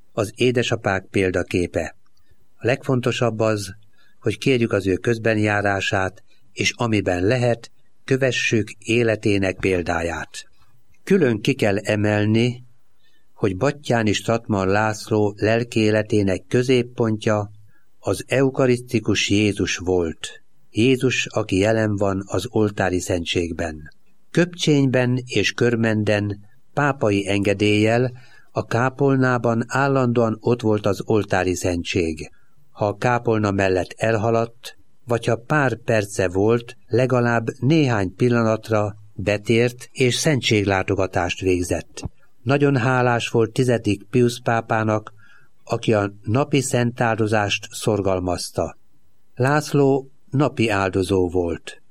az édesapák példaképe. A legfontosabb az, hogy kérjük az ő közbenjárását, és amiben lehet, kövessük életének példáját. Külön ki kell emelni, hogy Batthyány Strattmann László lelkiéletének középpontja az eukarisztikus Jézus volt. Jézus, aki jelen van az oltári szentségben. Köbcsényben és Körmenden pápai engedéllyel a kápolnában állandóan ott volt az oltári szentség. Ha a kápolna mellett elhaladt, vagy ha pár perce volt, legalább néhány pillanatra betért és szentséglátogatást végzett. Nagyon hálás volt 10. Piusz pápának, aki a napi szentáldozást szorgalmazta. László napi áldozó volt.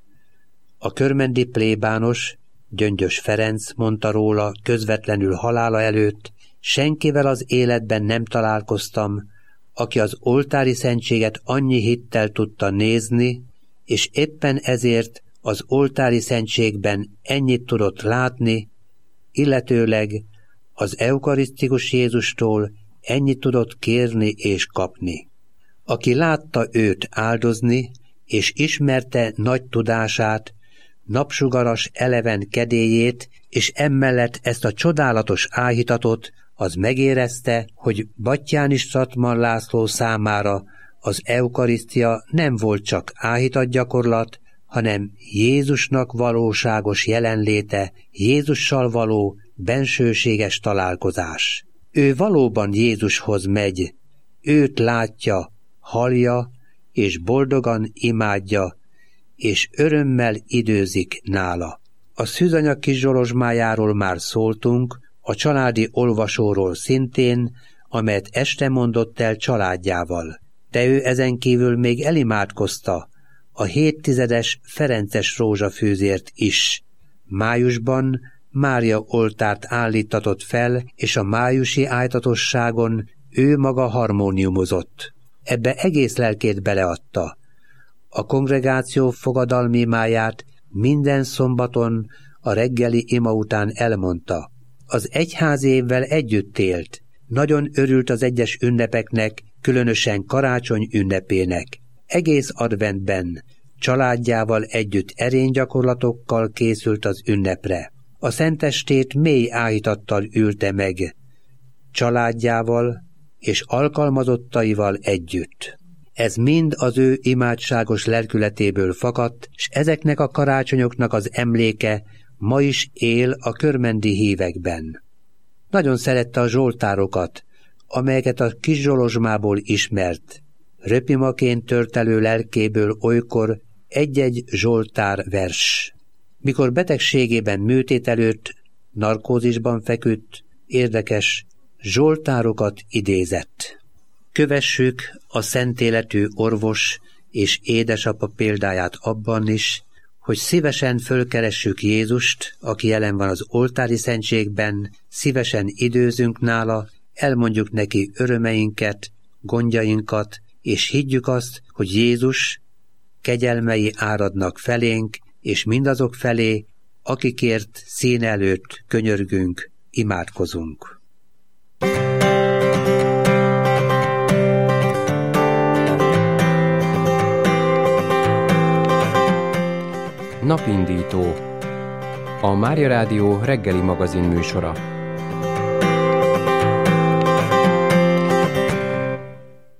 A körmendi plébános, Gyöngyös Ferenc mondta róla közvetlenül halála előtt: senkivel az életben nem találkoztam, aki az oltári szentséget annyi hittel tudta nézni, és éppen ezért az oltári szentségben ennyit tudott látni, illetőleg az eukarisztikus Jézustól ennyit tudott kérni és kapni. Aki látta őt áldozni, és ismerte nagy tudását, napsugaras eleven kedélyét, és emellett ezt a csodálatos áhítatot, az megérezte, hogy Batthyány Strattmann László számára az eukarisztia nem volt csak áhítatgyakorlat, hanem Jézusnak valóságos jelenléte, Jézussal való bensőséges találkozás. Ő valóban Jézushoz megy, őt látja, hallja, és boldogan imádja, és örömmel időzik nála. A Szűzanya Kis Zsolozsmájáról már szóltunk, a családi olvasóról szintén, amelyet este mondott el családjával. De ő ezen kívül még elimádkozta a 7/10 ferences rózsafűzért is. Májusban Mária oltárt állítatott fel, és a májusi ájtatosságon ő maga harmóniumozott. Ebbe egész lelkét beleadta. A kongregáció fogadalmi imáját minden szombaton a reggeli ima után elmondta. Az egyházévvel együtt élt. Nagyon örült az egyes ünnepeknek, különösen karácsony ünnepének. Egész adventben családjával együtt erénygyakorlatokkal készült az ünnepre. A szentestét mély áhítattal ülte meg, családjával és alkalmazottaival együtt. Ez mind az ő imádságos lelkületéből fakadt, s ezeknek a karácsonyoknak az emléke ma is él a körmendi hívekben. Nagyon szerette a zsoltárokat, amelyeket a Kis Zsolozsmából ismert. Röpimaként tört elő lelkéből olykor egy-egy zsoltár vers. Mikor betegségében műtét előtt, narkózisban feküdt, érdekes zsoltárokat idézett. Kövessük a szentéletű orvos és édesapa példáját abban is, hogy szívesen fölkeressük Jézust, aki jelen van az oltári szentségben, szívesen időzünk nála, elmondjuk neki örömeinket, gondjainkat, és higgyük azt, hogy Jézus kegyelmei áradnak felénk, és mindazok felé, akikért színe előtt könyörgünk, imádkozunk. Napindító. A Mária Rádió reggeli magazin műsora.